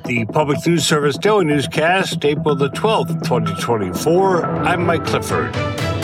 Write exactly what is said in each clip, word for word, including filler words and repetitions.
The Public News Service Daily Newscast, April the twelfth, twenty twenty-four. I'm Mike Clifford.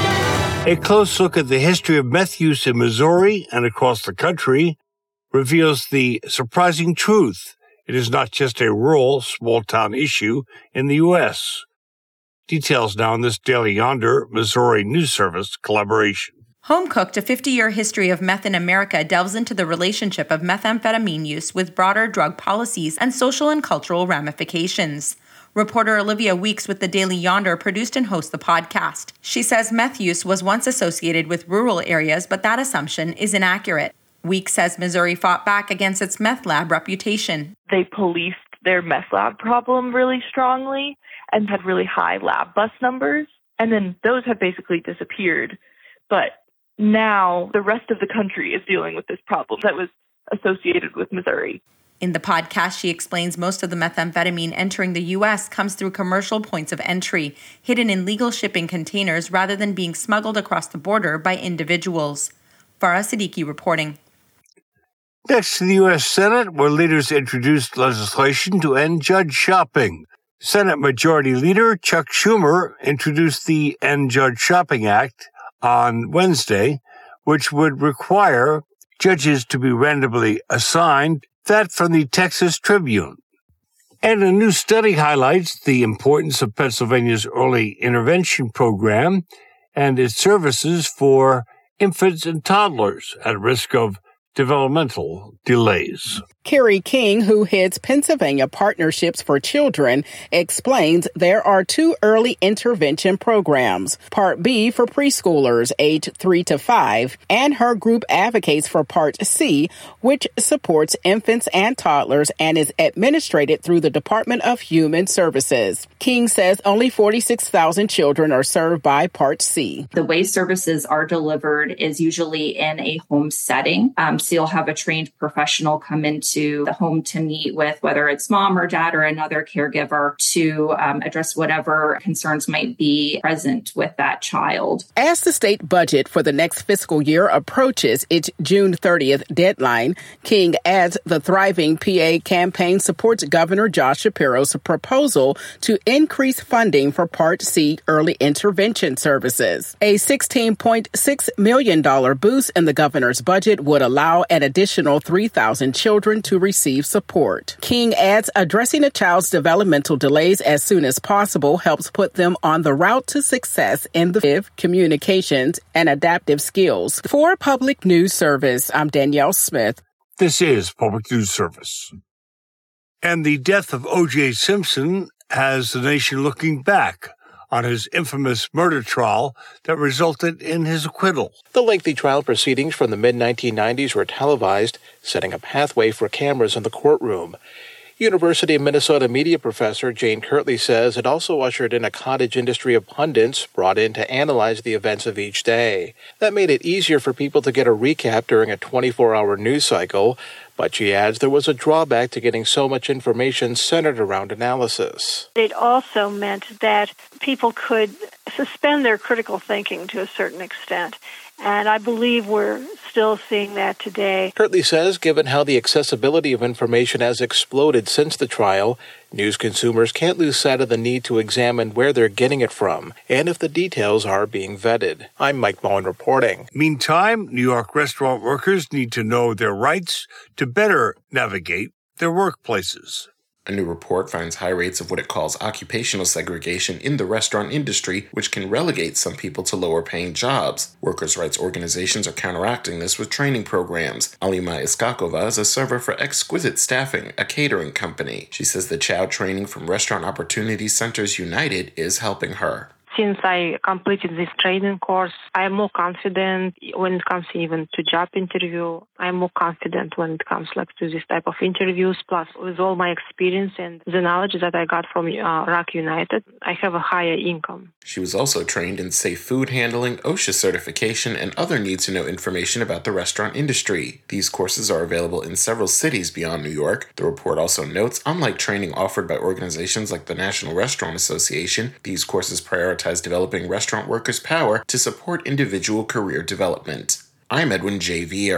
A close look at the history of meth use in Missouri and across the country reveals the surprising truth. It is not just a rural, small-town issue in the U S Details now in this Daily Yonder, Missouri News Service collaboration. Home Cooked, a fifty-year history of meth in America, delves into the relationship of methamphetamine use with broader drug policies and social and cultural ramifications. Reporter Olivia Weeks with the Daily Yonder produced and hosts the podcast. She says meth use was once associated with rural areas, but that assumption is inaccurate. Weeks says Missouri fought back against its meth lab reputation. They policed their meth lab problem really strongly and had really high lab bus numbers, and then those have basically disappeared. But now the rest of the country is dealing with this problem that was associated with Missouri. In the podcast, she explains most of the methamphetamine entering the U S comes through commercial points of entry, hidden in legal shipping containers rather than being smuggled across the border by individuals. Farah Siddiqui reporting. Next to the U S Senate, where leaders introduced legislation to end judge shopping. Senate Majority Leader Chuck Schumer introduced the End Judge Shopping Act on Wednesday, which would require judges to be randomly assigned. That from the Texas Tribune. And a new study highlights the importance of Pennsylvania's early intervention program and its services for infants and toddlers at risk of developmental delays. Carrie King, who heads Pennsylvania Partnerships for Children, explains there are two early intervention programs, Part B for preschoolers aged three to five, and her group advocates for Part C, which supports infants and toddlers and is administered through the Department of Human Services. King says only forty-six thousand children are served by Part C. The way services are delivered is usually in a home setting. Um, so you'll have a trained professional come into the home to meet with whether it's mom or dad or another caregiver to um, address whatever concerns might be present with that child. As the state budget for the next fiscal year approaches its June thirtieth deadline, King adds the Thriving P A campaign supports Governor Josh Shapiro's proposal to increase funding for Part C early intervention services. A sixteen point six million dollars boost in the governor's budget would allow an additional three thousand children to receive support. King adds addressing a child's developmental delays as soon as possible helps put them on the route to success in the communications and adaptive skills. For Public News Service, I'm Danielle Smith. This is Public News Service. And the death of O J Simpson has the nation looking back on his infamous murder trial that resulted in his acquittal. The lengthy trial proceedings from the mid nineteen nineties were televised, setting a pathway for cameras in the courtroom. University of Minnesota media professor Jane Kirtley says it also ushered in a cottage industry of pundits brought in to analyze the events of each day. That made it easier for people to get a recap during a twenty-four hour news cycle, but she adds there was a drawback to getting so much information centered around analysis. It also meant that people could suspend their critical thinking to a certain extent, and I believe we're still seeing that today. Kirtley says given how the accessibility of information has exploded since the trial, news consumers can't lose sight of the need to examine where they're getting it from and if the details are being vetted. I'm Mike Bowen reporting. Meantime, New York restaurant workers need to know their rights to better navigate their workplaces. A new report finds high rates of what it calls occupational segregation in the restaurant industry, which can relegate some people to lower-paying jobs. Workers' rights organizations are counteracting this with training programs. Alima Iskakova is a server for Exquisite Staffing, a catering company. She says the child training from Restaurant Opportunity Centers United is helping her. Since I completed this training course, I am more confident when it comes even to job interview. I'm more confident when it comes like to this type of interviews. Plus, with all my experience and the knowledge that I got from uh, R A C United, I have a higher income. She was also trained in safe food handling, OSHA certification, and other need-to-know information about the restaurant industry. These courses are available in several cities beyond New York. The report also notes, unlike training offered by organizations like the National Restaurant Association, these courses prioritize developing restaurant workers' power to support individual career development. I'm Edwin J. Vieira.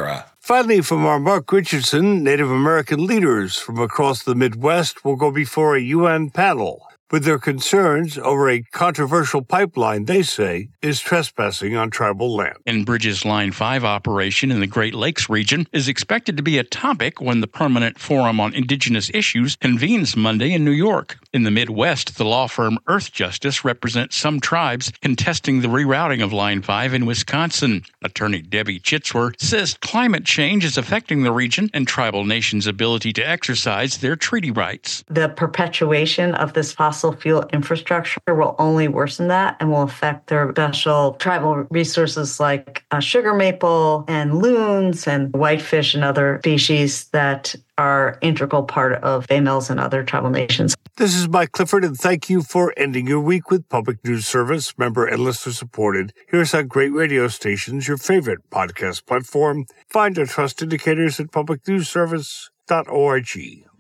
Finally, from our Mark Richardson, Native American leaders from across the Midwest will go before a U N panel with their concerns over a controversial pipeline they say is trespassing on tribal land. Enbridge's Line five operation in the Great Lakes region is expected to be a topic when the Permanent Forum on Indigenous Issues convenes Monday in New York. In the Midwest, the law firm Earth Justice represents some tribes contesting the rerouting of Line five in Wisconsin. Attorney Debbie Chitzwer says climate change is affecting the region and tribal nations' ability to exercise their treaty rights. The perpetuation of this fossil fuel infrastructure will only worsen that and will affect their special tribal resources like uh, sugar maple and loons and whitefish and other species that are integral part of Bay Mills and other tribal nations. This is Mike Clifford, and thank you for ending your week with Public News Service, member and listener supported. Here's on great radio stations, your favorite podcast platform. Find our trust indicators at public news service dot org.